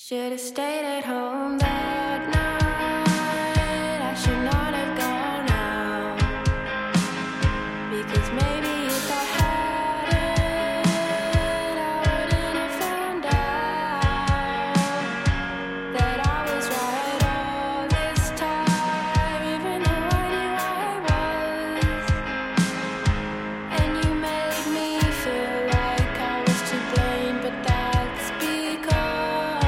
Should've stayed at home that night. I should not have gone out. Because maybe if I hadn't, I wouldn't have found out that I was right all this time, even though I knew I was. And you made me feel like I was to blame, but that's because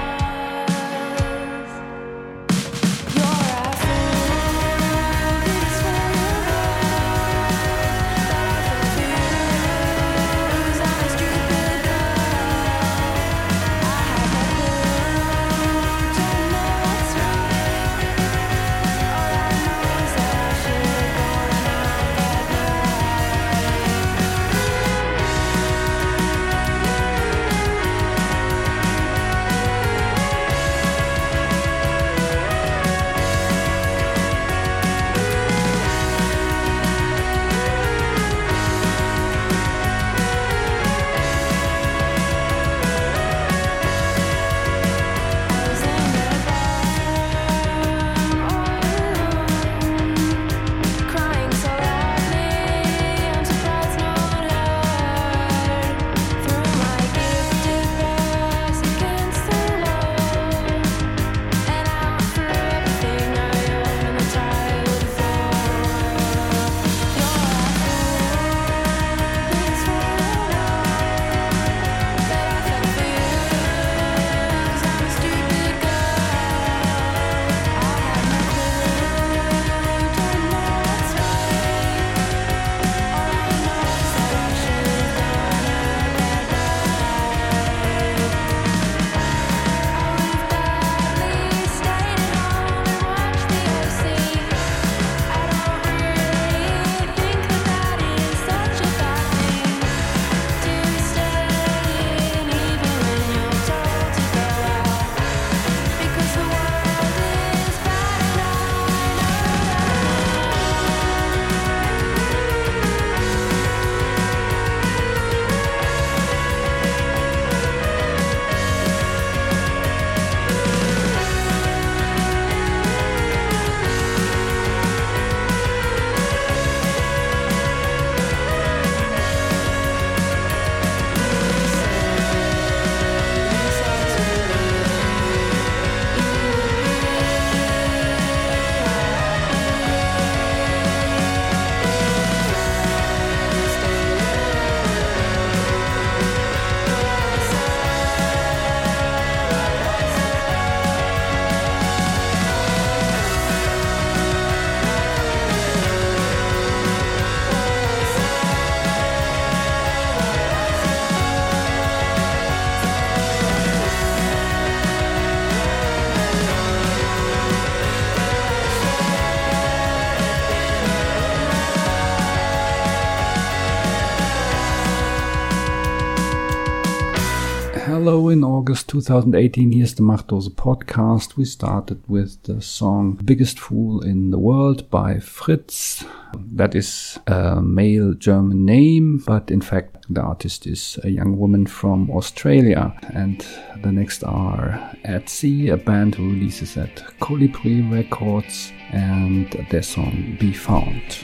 Hello, in August 2018, here's the Machtdose podcast. We started with the song Biggest Fool in the World by Fritz. That is a male German name, but in fact the artist is a young woman from Australia. And the next are At Sea, a band who releases at Colibri Records, and their song Be Found.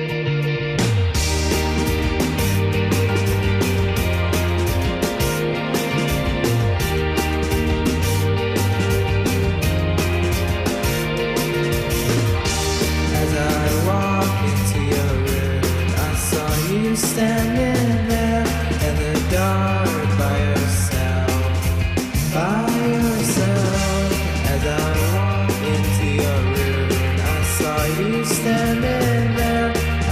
Standing there in the dark by yourself, as I walked into your room. I saw you standing there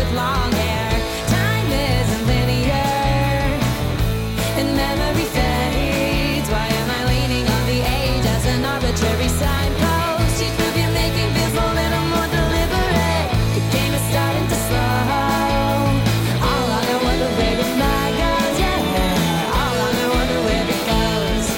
with long hair. Time isn't linear, and memory fades. Why am I leaning on the age as an arbitrary signpost? Each move you're making feels a little more deliberate. The game is starting to slow. All along I wonder where your mind goes, yeah. All along I wonder where it goes.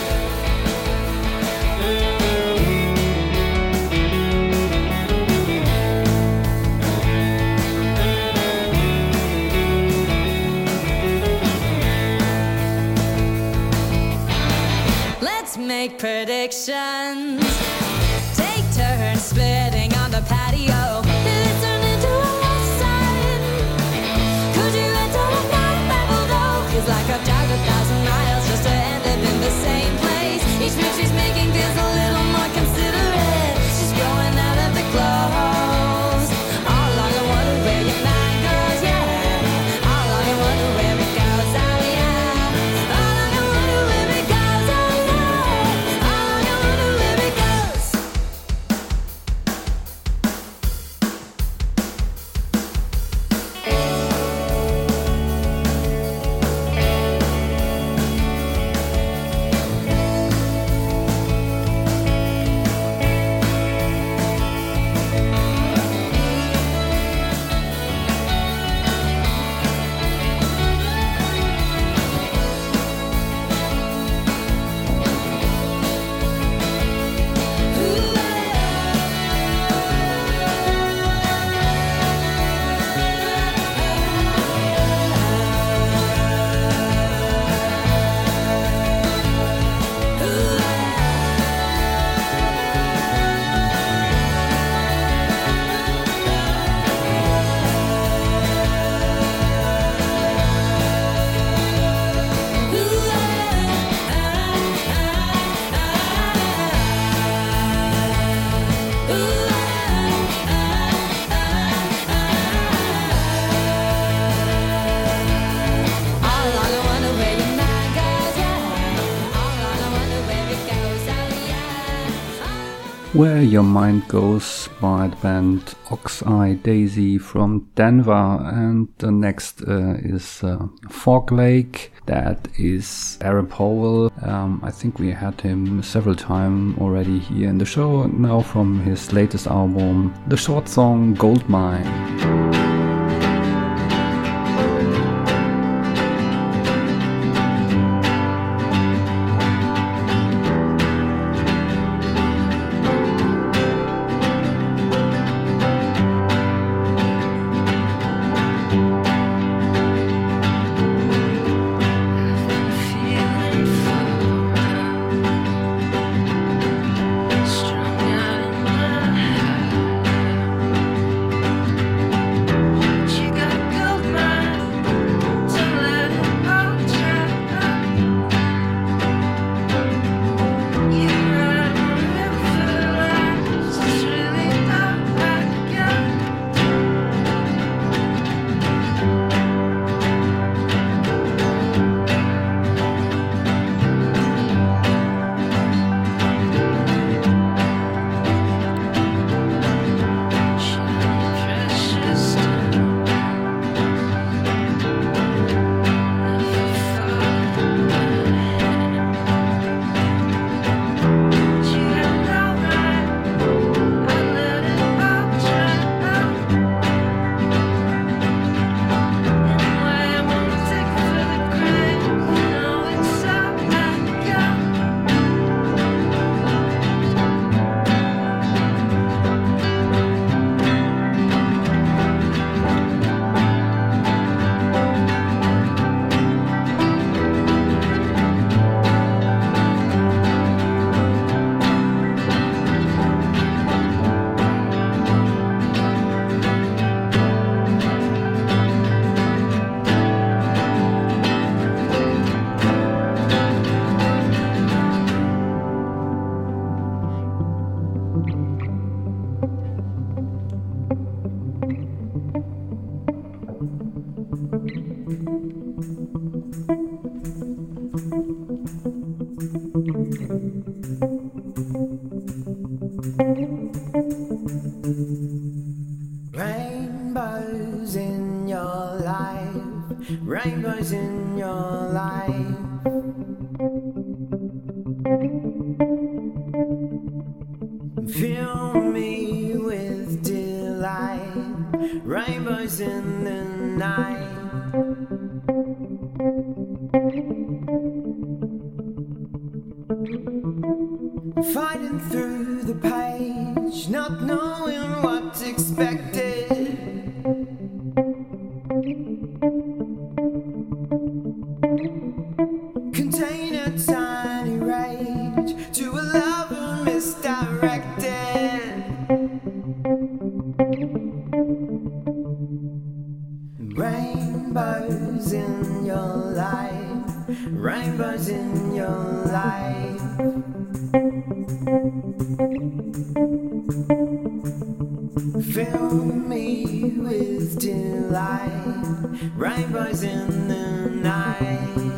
Let's make predictions. Take turns splitting on the patio. Did it turn into a lesson? Could you enter a night level though? Feels like I've driven 1,000 miles just to end up in the same place. Each move she's making feels a little more considerate. She's growing out of the clothes. All along I wonder where your mind goes, yeah. All along I wonder where it goes, oh yeah. All along I wonder where it goes, oh yeah. All along I wonder where it goes. Where Your Mind Goes by the band Ox-Eye Daisy from Denver, and the next is Fog Lake. That is Arab Howell. I think we had him several times already here in the show. Now from his latest album, the short song Goldmine. Strung out in my head. rainbows in your life. Fill me with delight, rainbows in the night. Fighting through the page, not knowing what's expected. Contain a tiny rage to a lover misdirected. Rainbows in your life, rainbows in your life. Fill me with delight, rainbows in the night,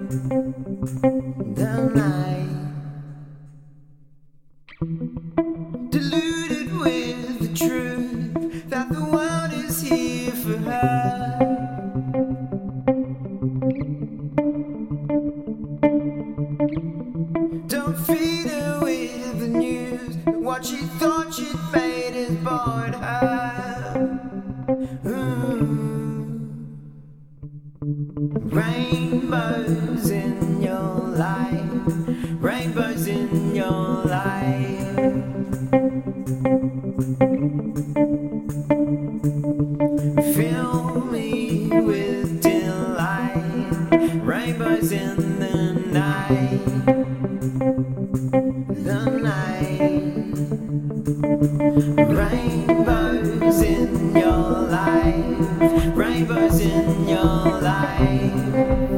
the night. Deluded with the truth that the world is here for her. Don't feed her with the news that what she thought she'd made has bored her. Rainbows in your life, rainbows in your life. Fill me with delight, rainbows in the night, the night. Rainbows in your life, rainbows in your life.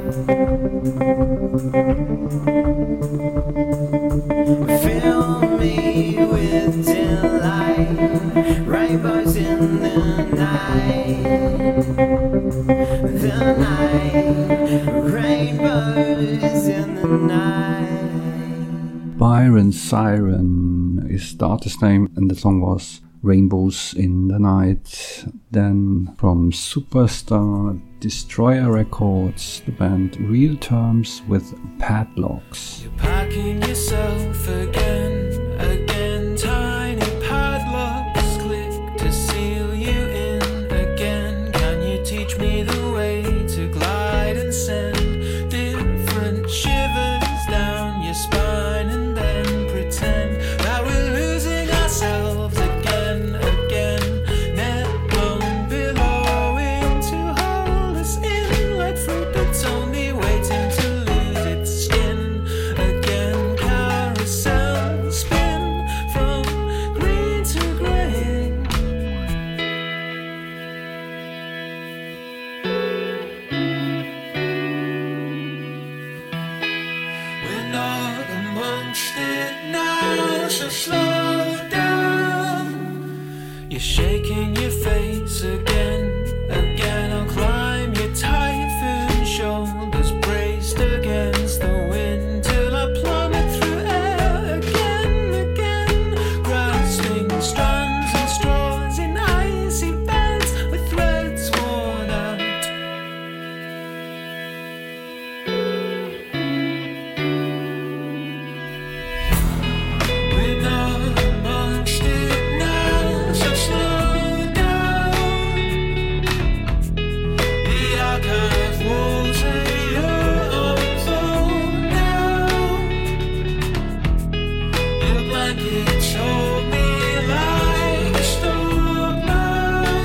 Fill me with delight, rainbows in the night, the night. Rainbows in the night. Byron Siren is the artist name, and the song was Rainbows in the Night. Then from Superstar Destroyer Records, the band Real Terms with Padlocks. You're packing yourself again, tiny padlocks click to seal you in again. Can you teach me the way to glide and send different shivers down your spine, and then pretend that we're losing ourselves again, net blown billowing to hold us in like fruit that's only waiting to lose its skin again. Carousel spin from green to grey. We're not amongst it now, so slow down. You're shaking your face again. I'll climb your typhoon shoulders, braced against the wind, till I plummet through air again, grasping strands and straws in icy beds with threads worn out. We're not amongst it now, so slow down. The archive walls say you're on now. Your blankets hold me like a storm now.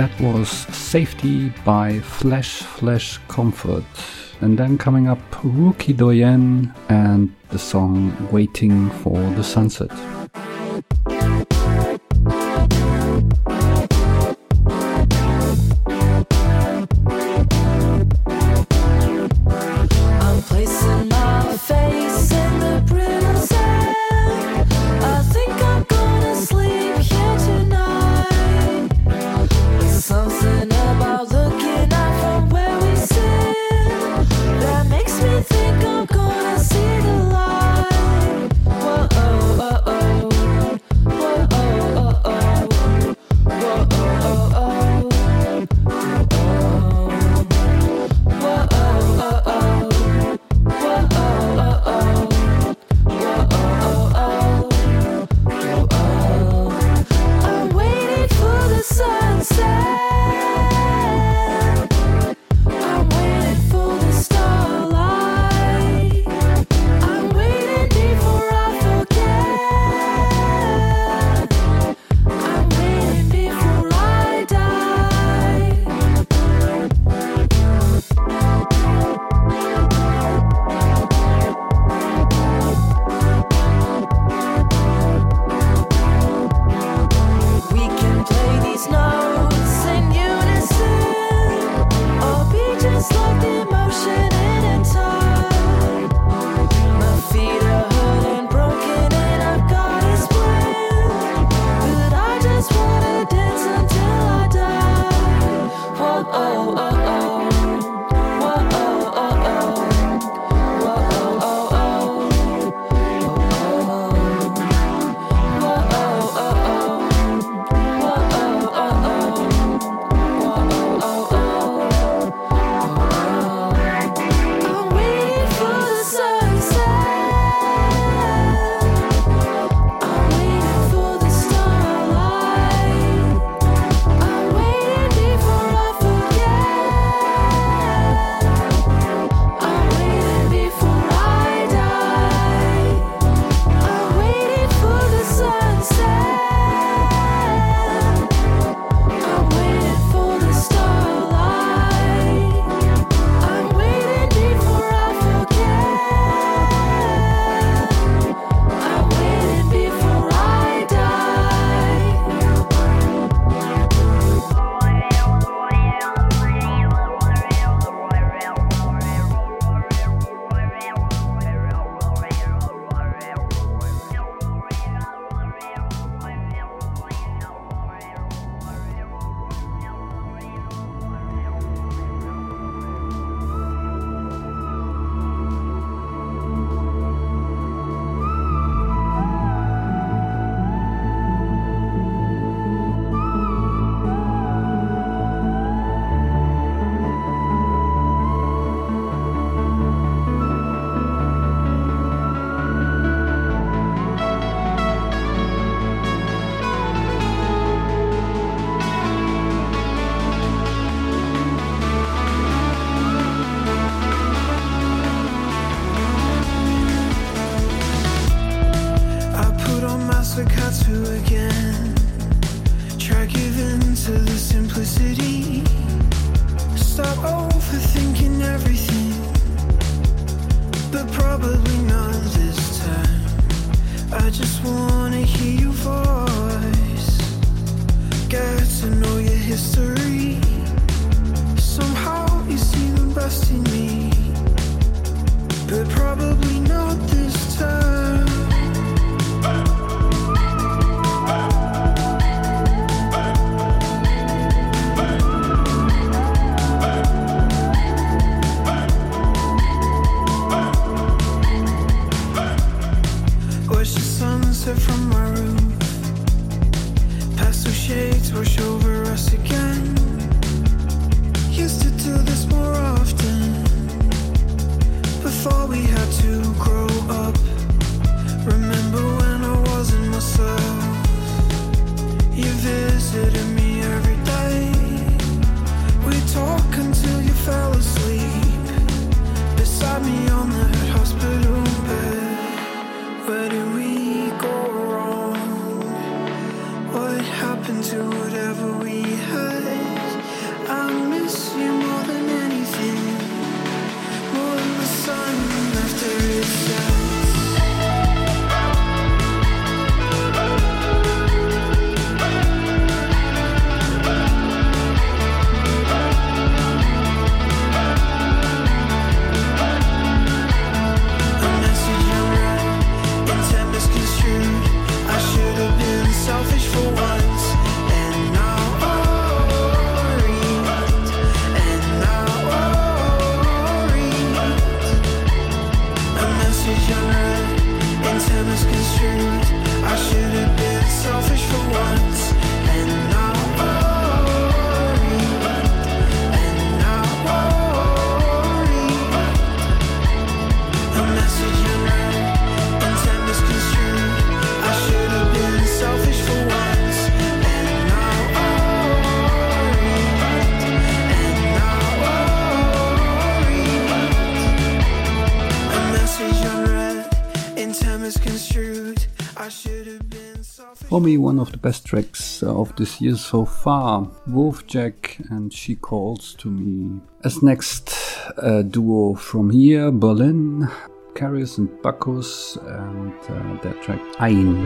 That was Safety by Flash Comfort. And then coming up, Rookie Doyen and the song Waiting for the Sunset. I'm placing my face in the brittle sand. I think I'm gonna sleep here tonight. There's something about looking out from where we sit that makes me think I'm gonna see the light. Whoa, oh, oh, oh. Whoa, oh, oh, oh. Whoa, oh, oh, oh. Whoa, oh, oh, oh. Whoa, For me, one of the best tracks of this year so far, Wolfjack and She Calls to Me. As next, duo from here, Berlin, Carius and Bacchus, and their track Ein.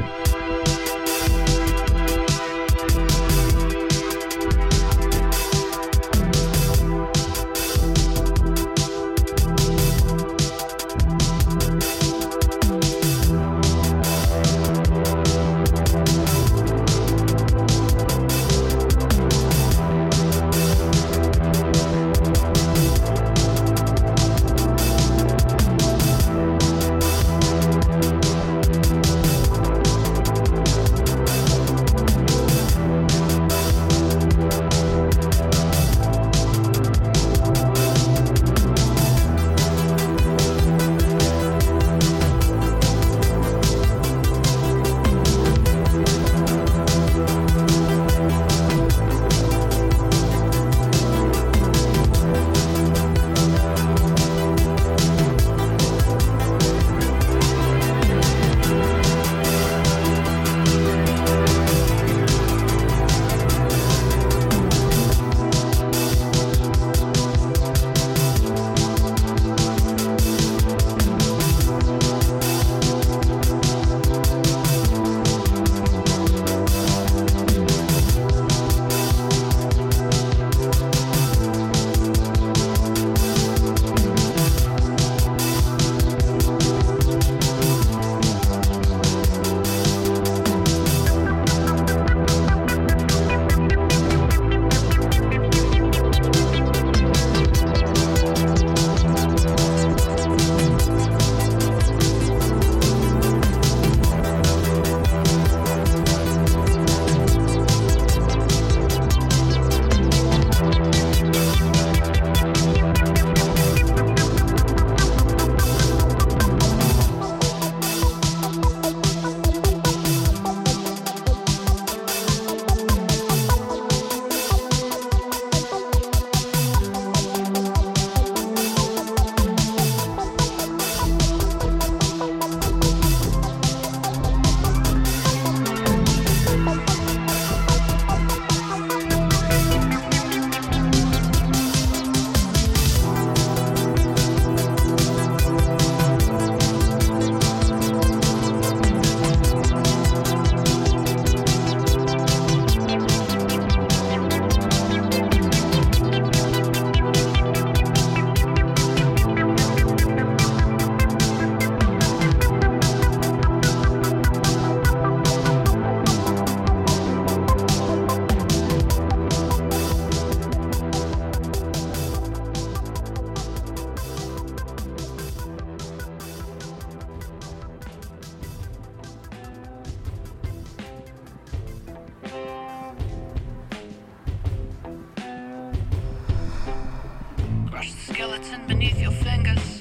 skeleton beneath your fingers,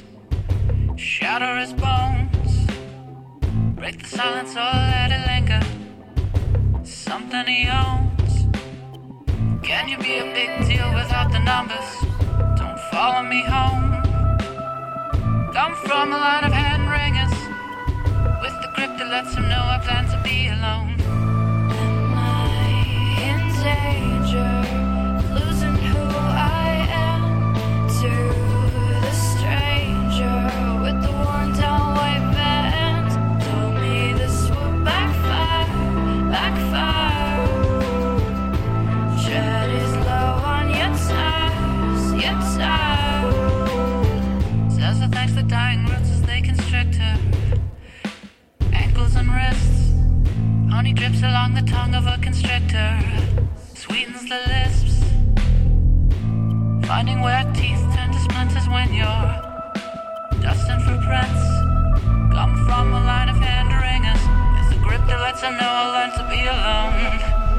shatter his bones, break the silence or let it linger, something he owns. Can you be a big deal without the numbers? Don't follow me home. Come from a line of hand ringers, with the grip that lets him know I plan to be alone. Am I in danger, losing who I am to the stranger with the worn down white band? Told me this would backfire, backfire. Tread is low on your tires, your tires. Says the thanks the dying roots as they constrict her ankles and wrists. Honey drips along the tongue of a constrictor, sweetens the lisps. Finding where teeth turn to splinters when you're dusting for prints. Come from a line of hand ringers, with a grip that lets them know I'll learn to be alone.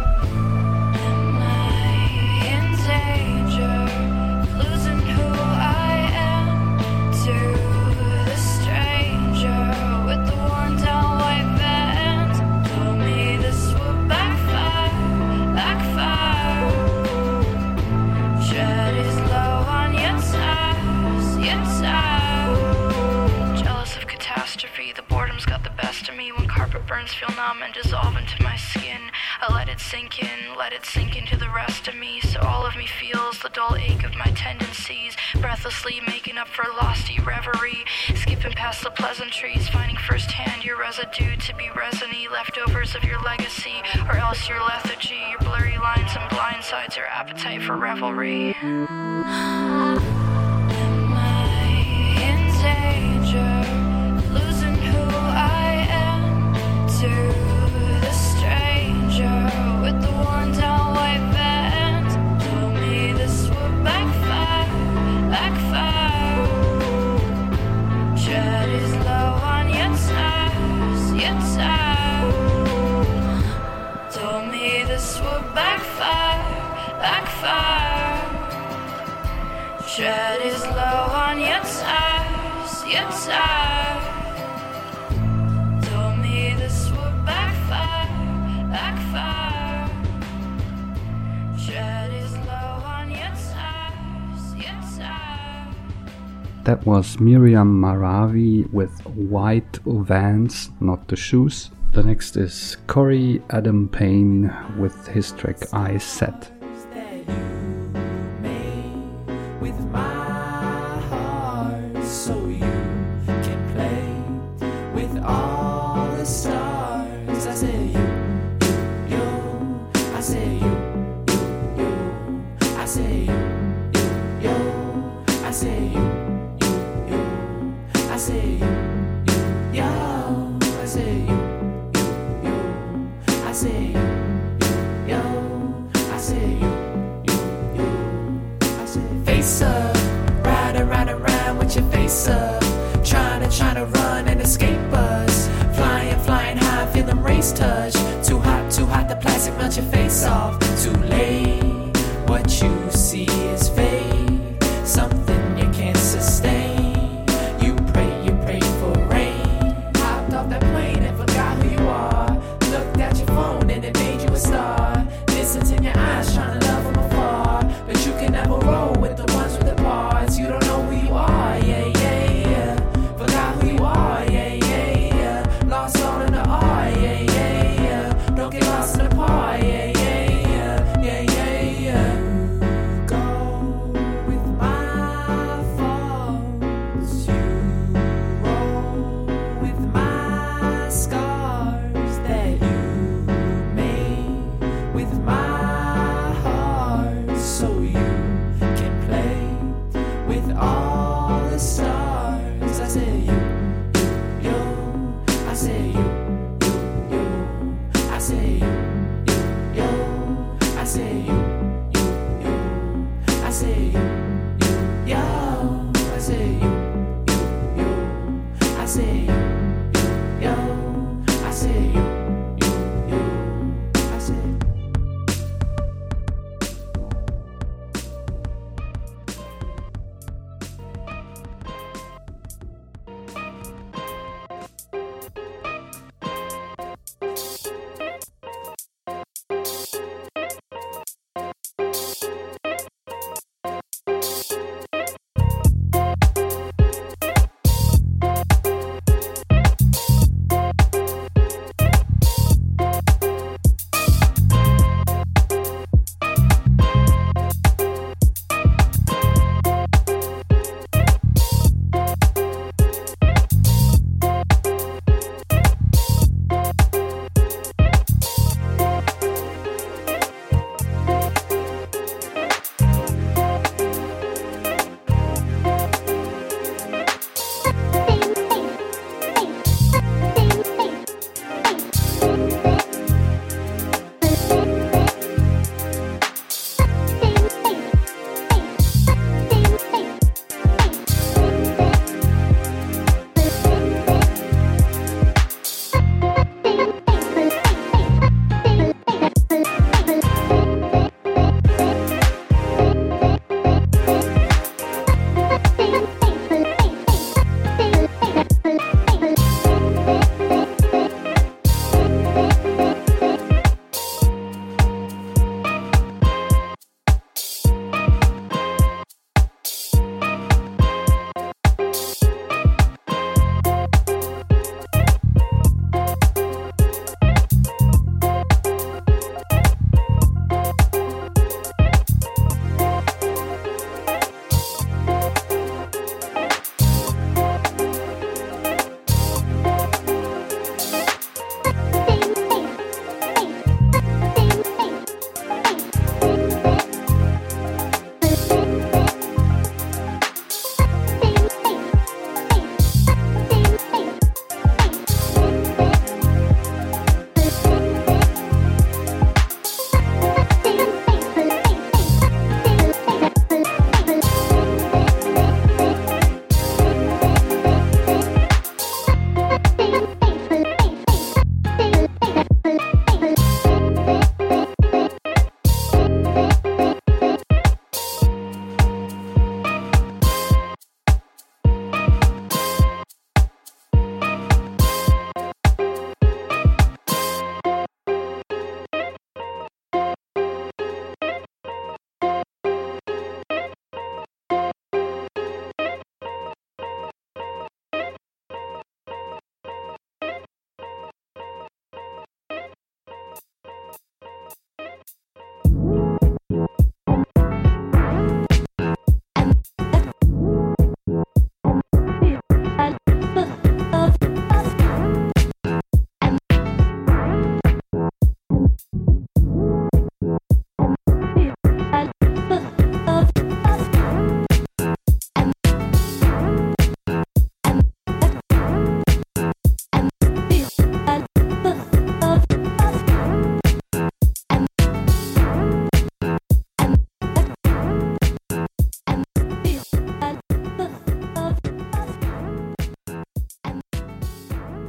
Am I in danger, losing who I am to the stranger with the worn down white band? Told me this would backfire, backfire. Tread is low on your tires, your tires. Jealous of catastrophe, the boredom's got the best of me when carpet burns feel numb and dissolve into my skin. I let it sink into the rest of me, so all of me feels the dull ache of my tendencies, breathlessly making up for losty reverie, skipping past the pleasantries, finding firsthand your residue to be resiny, leftovers of your legacy, or else your lethargy, your blurry lines and blind sides, your appetite for revelry. Am I in danger, losing who I am to the stranger with the worn down white band? Told me this would backfire. Tread is low on your tires. Told me this would backfire. Tread is low on your tires. Told me this would backfire. Tread is low on your tires. That was Miriam Maravi with White Vans, not the shoes. The next is Corey Adam Payne with his track I Set. That you made with my heart, so you can play with all the stars. I say you, I say you, I say you, I say you, I say you, I say you. I say you, I say you, I say face up, ride around with your face up, trying to run and escape us, flying high, feeling race touch, too hot, the plastic melt your face off, too late, what you see is fake, something you can't sustain, you pray for rain, hopped off that plane and forgot who you are. Looked at your phone and it made you a star. Distance in your eyes, trying to love from afar. But you can never roll with the ones with the bars. You don't know who you are, yeah. Forgot who you are, yeah. Lost all in the R, yeah. Don't get lost in the part, yeah. You go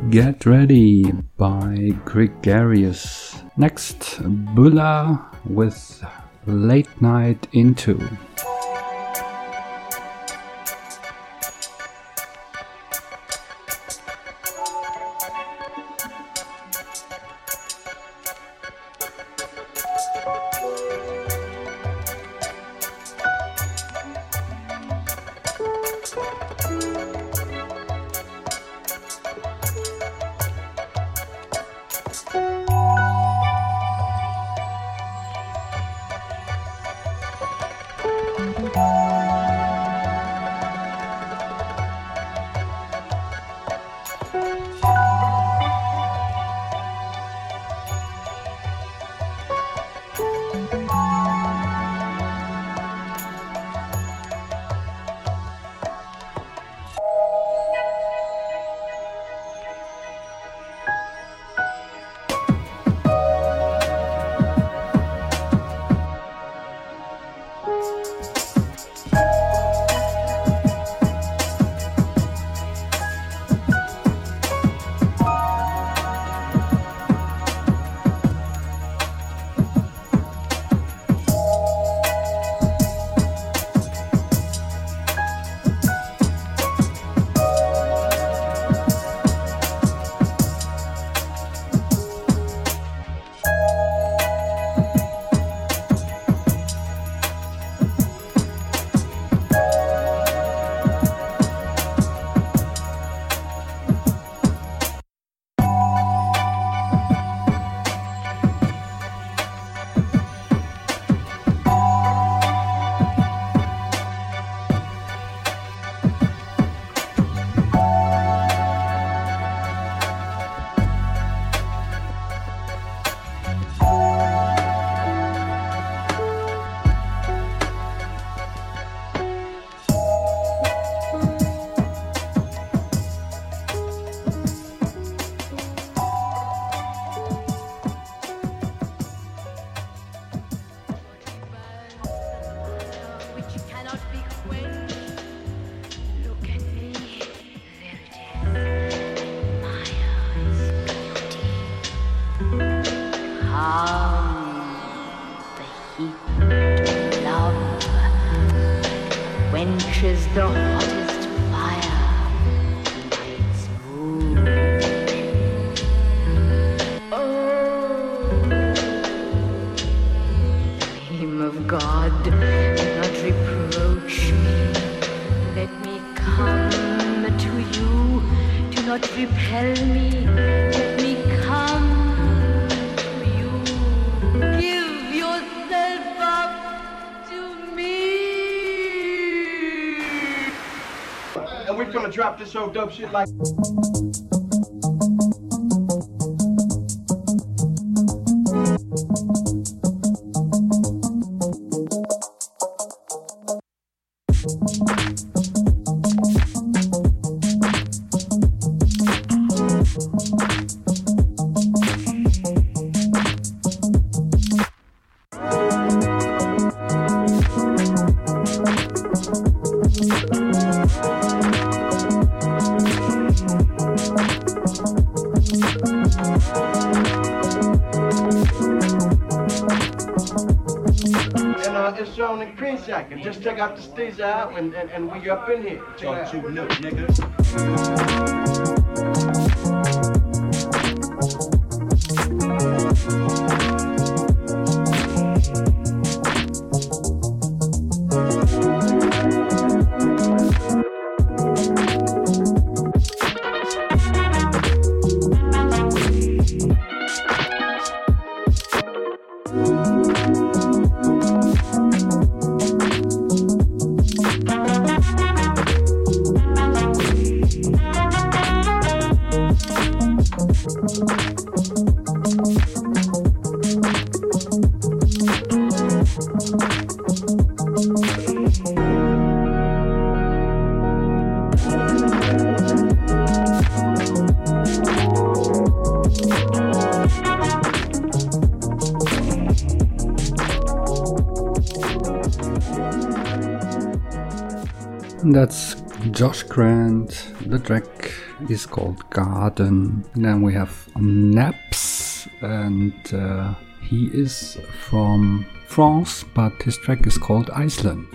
Get Ready by Gregarious. Next, Bulla with Late Night Into. Quenches the hottest fire, lights move. Oh, name of God, do not reproach me. Let me come to you. Do not repel me. Let me come to you. Give yourself up to me. And we're gonna drop this old dope shit like. It's shown in Green Shack. And just check out the stage out and we up in here. Talk to new nigga. That's Josh Grant. The track is called Garden. And then we have Naps, and he is from France, but his track is called Iceland.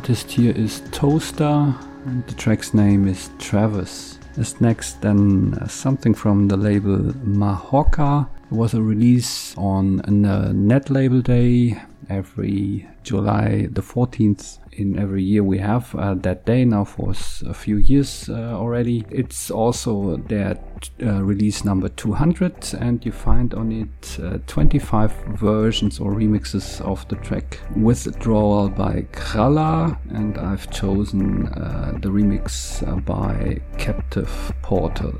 artist here is Toaster, and the track's name is Travis. As next, then something from the label Mahocca. It was a release on a Net Label Day every July the 14th in every year. We have that day now for a few years already. It's also their release number 200, and you find on it 25 versions or remixes of the track Withdrawal by Kralla, and I've chosen the remix by Captive Portal.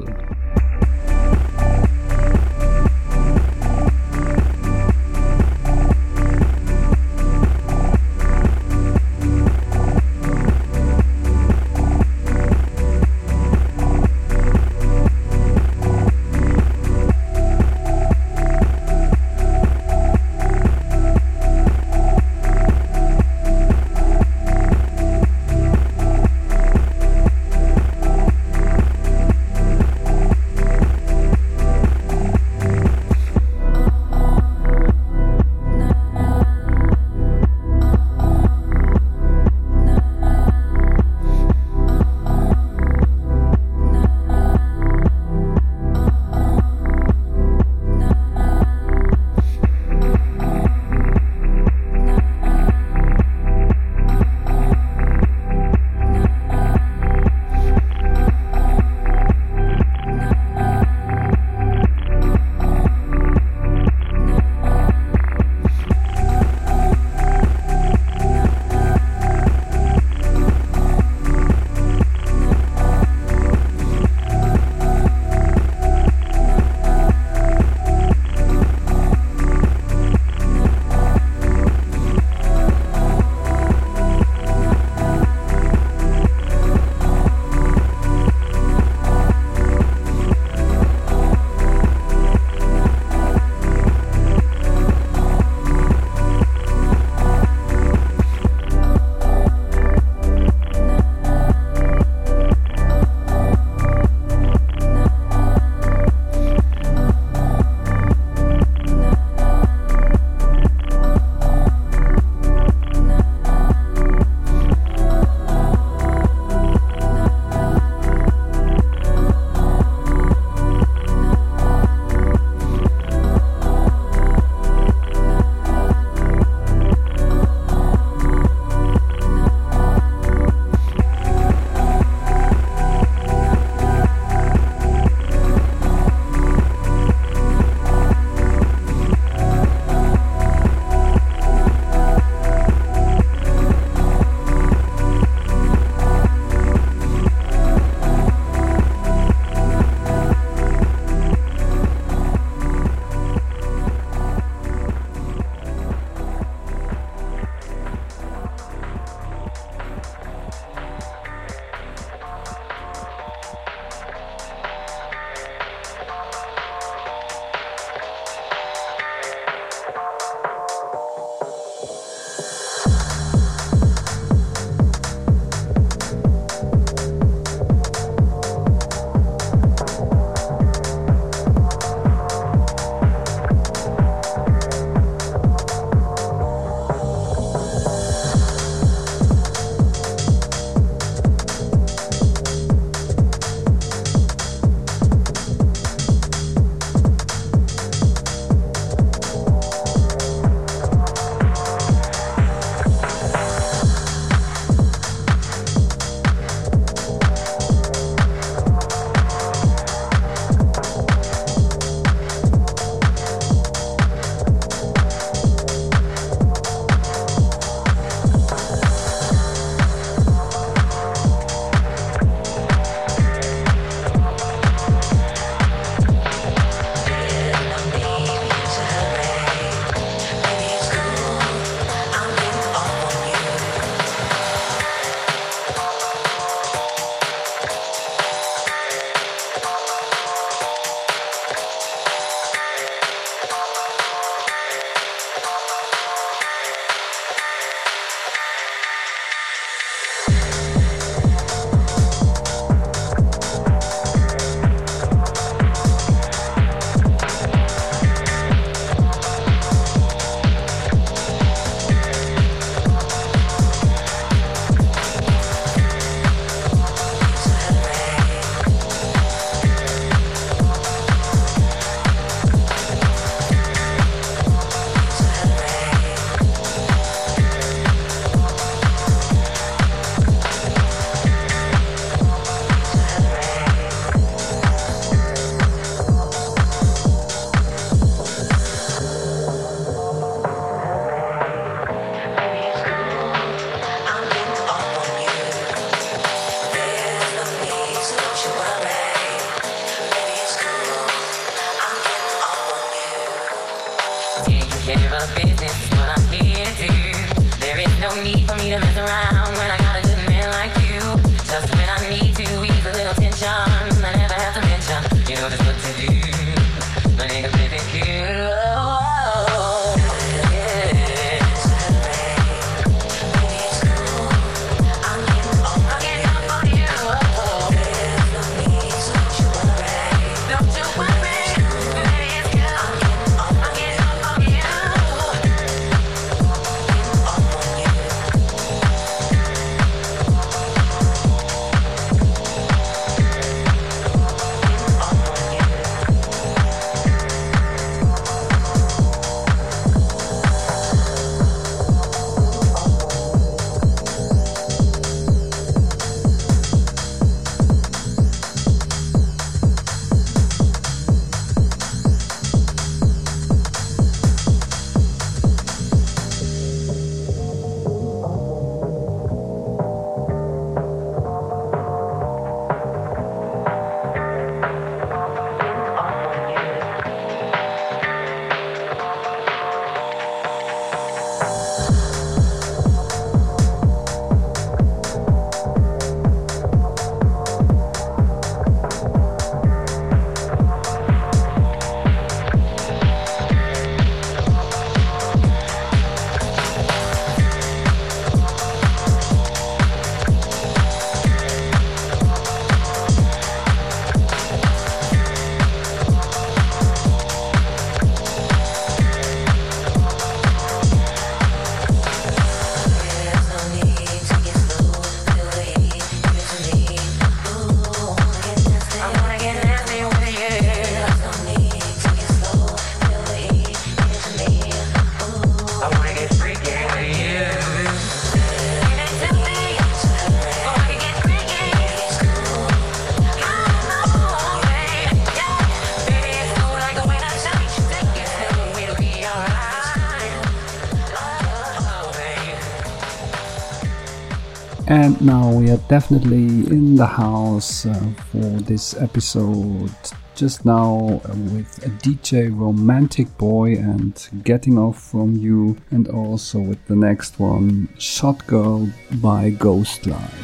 And now we are definitely in the house for this episode. Just now with a DJ Romantic Boy and Getting Off From You, and also with the next one, Shot Girl by Ghostlight.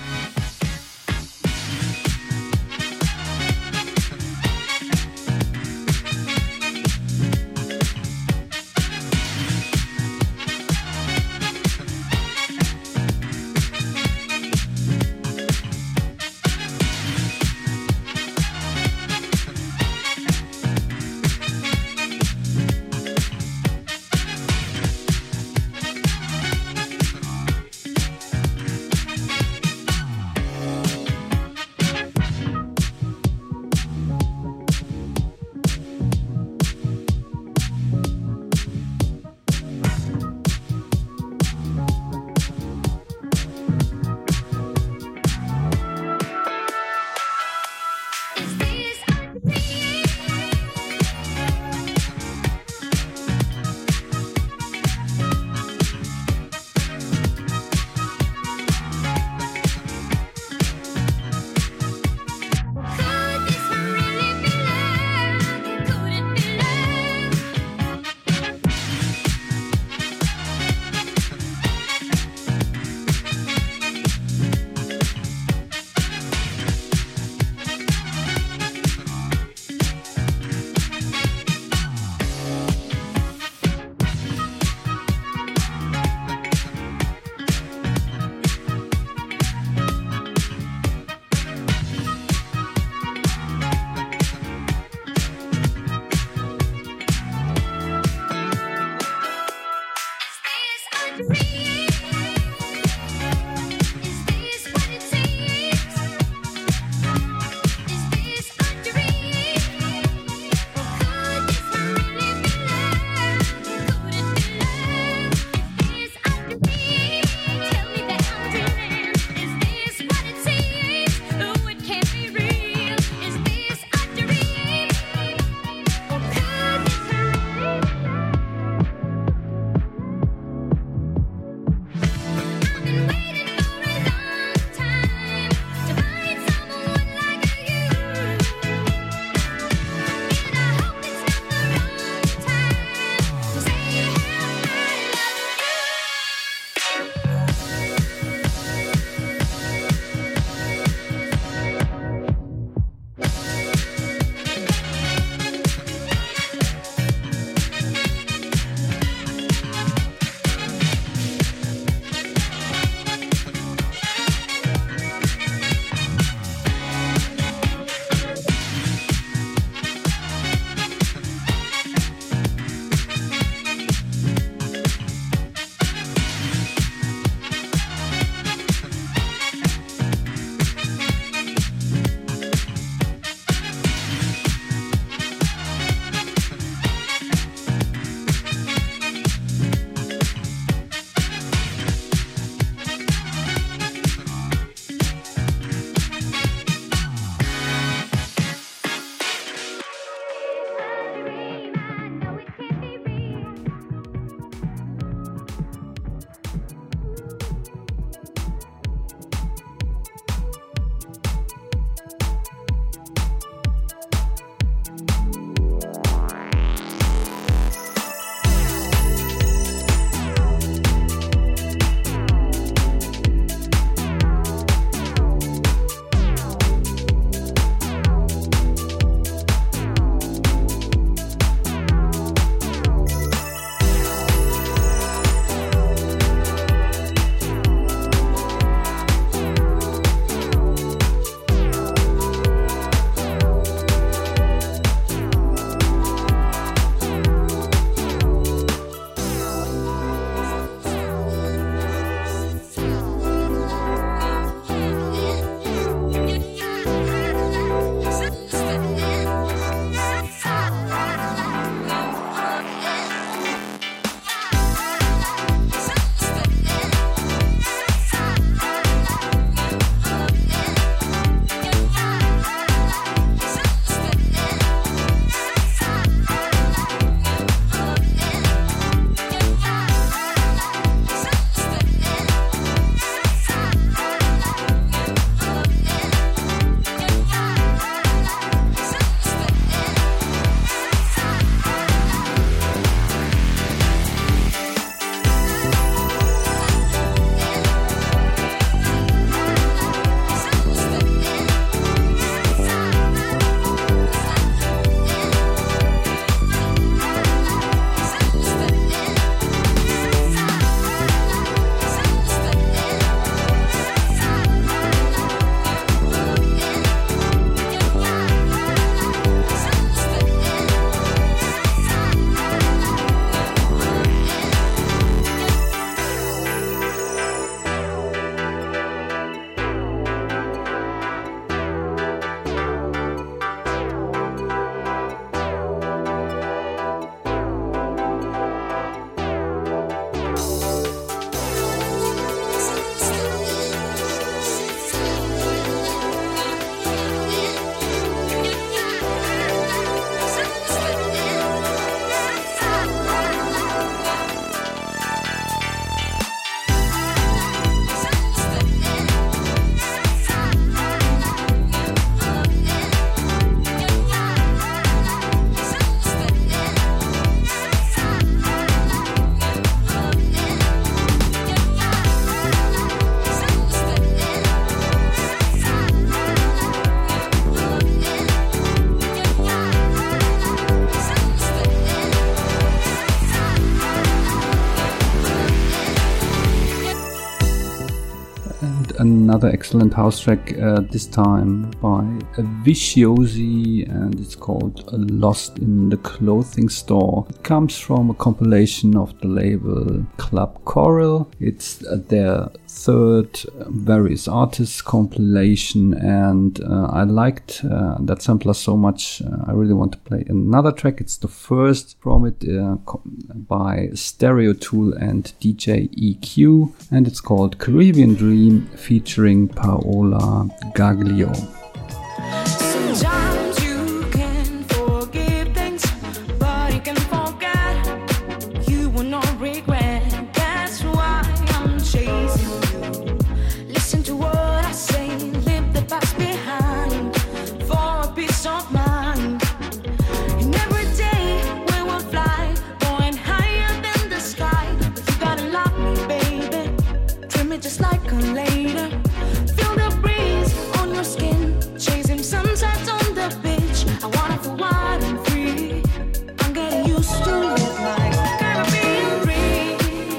another excellent house track, this time by Viciosi, and it's called Lost in the Clothing Store. It comes from a compilation of the label Club Coral. It's their third various artists compilation, and I liked that sampler so much. I really want to play another track. It's the first from it by Stereo Tool and DJ EQ, and it's called Caribbean Dream featuring Paola Gaglio. Sometimes you can forgive things, but you can forget. You will not regret. That's why I'm chasing you. Listen to what I say, leave the past behind for a peace of mind. And every day we will fly, going higher than the sky. But you gotta love me, baby. Treat me just like a lady. Feel the breeze on your skin, chasing sunsets on the beach. I wanna feel wild and free. I'm getting used to it like Caribbean dream.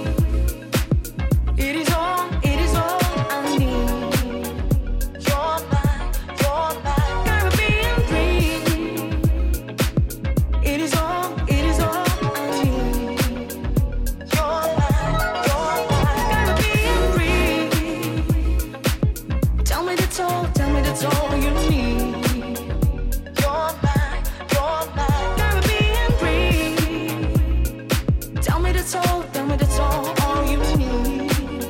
It is all I need. You're mine, Caribbean dream. It is all I need. You're mine, Caribbean dream. Tell me that's all you need. You're mine, Caribbean dream. Tell me that's all you need.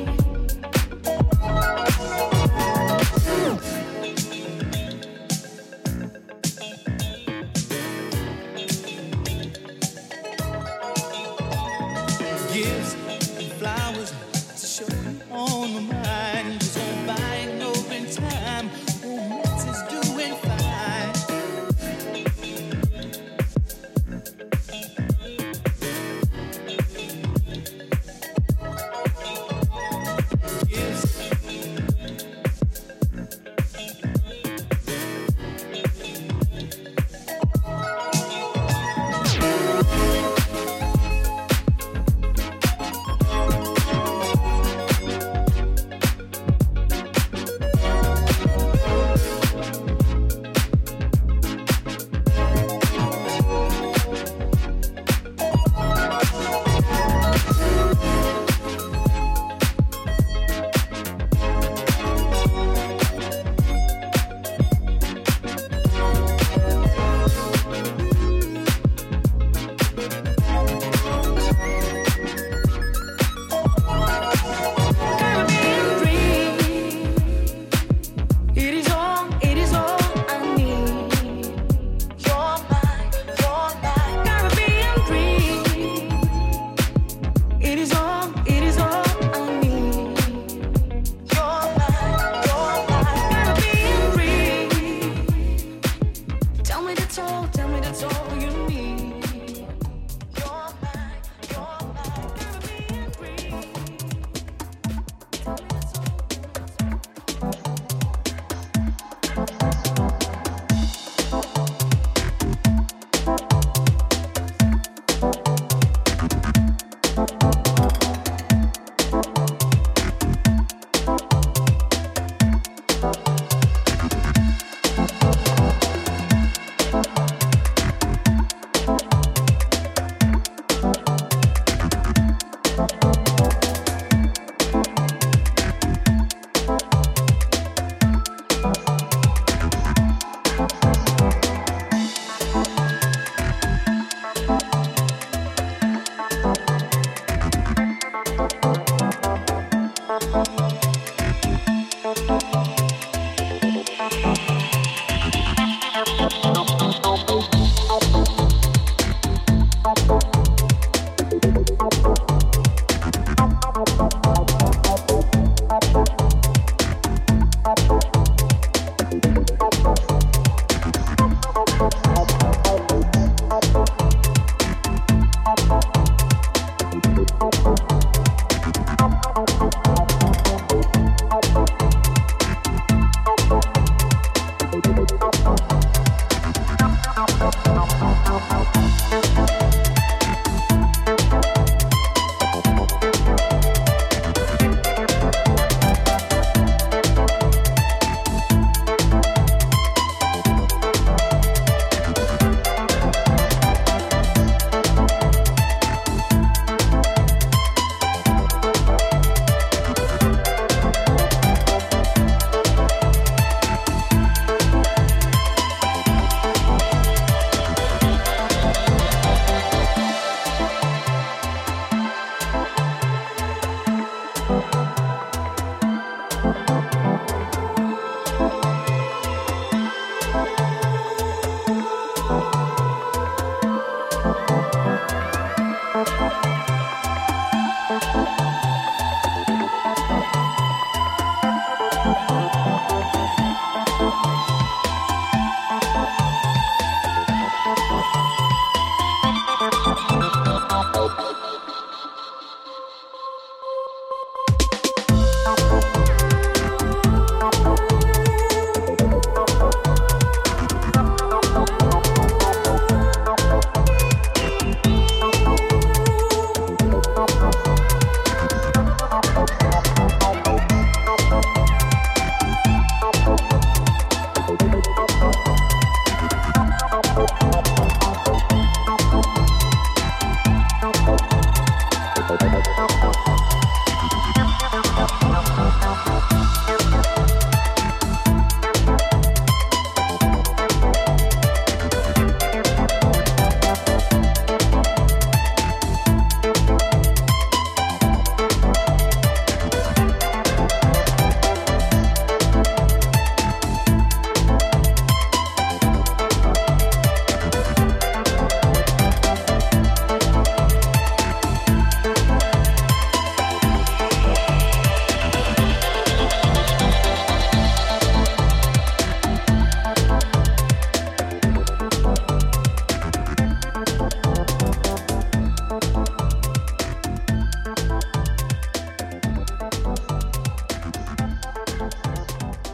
Gifts and flowers to show you on my mind. Just on by ignoring time. Romance is doing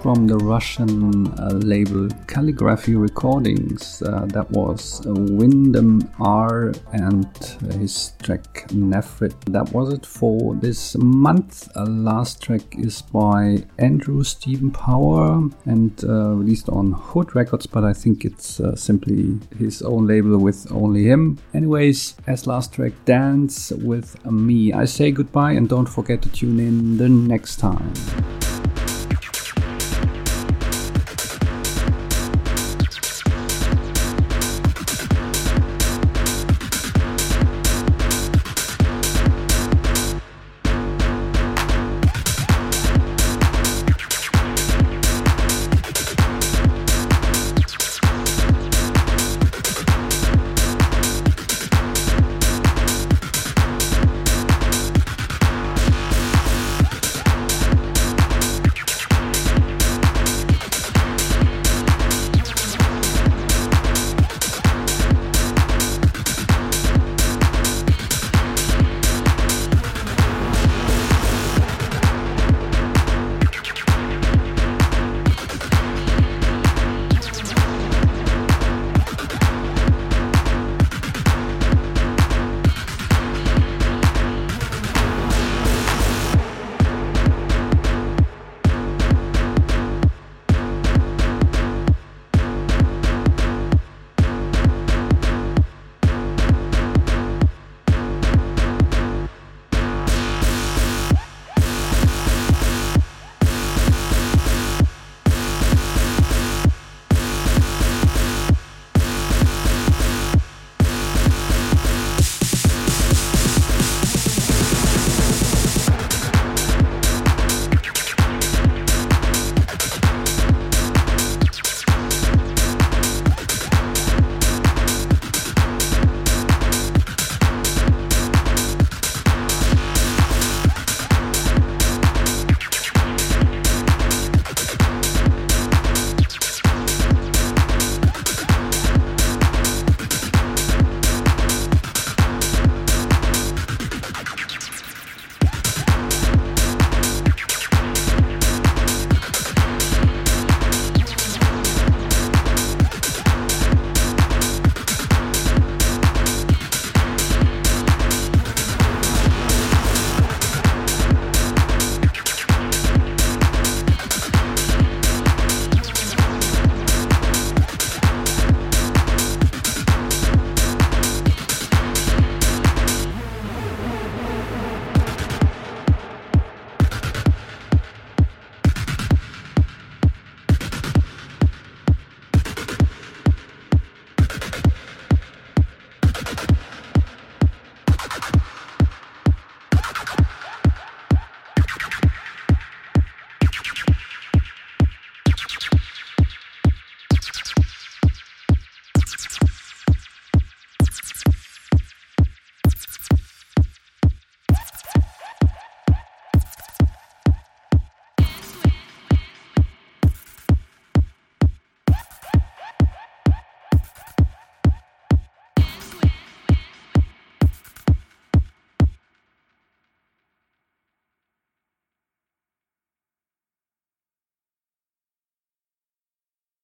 from the Russian label Calligraphy Recordings. That was Wyndham R and his track Nefrit. That was it for this month. Last track is by Andrew Stephen Power and released on Hood Records, but I think it's simply his own label with only him. Anyways, as last track, Dance With Me. I say goodbye and don't forget to tune in the next time.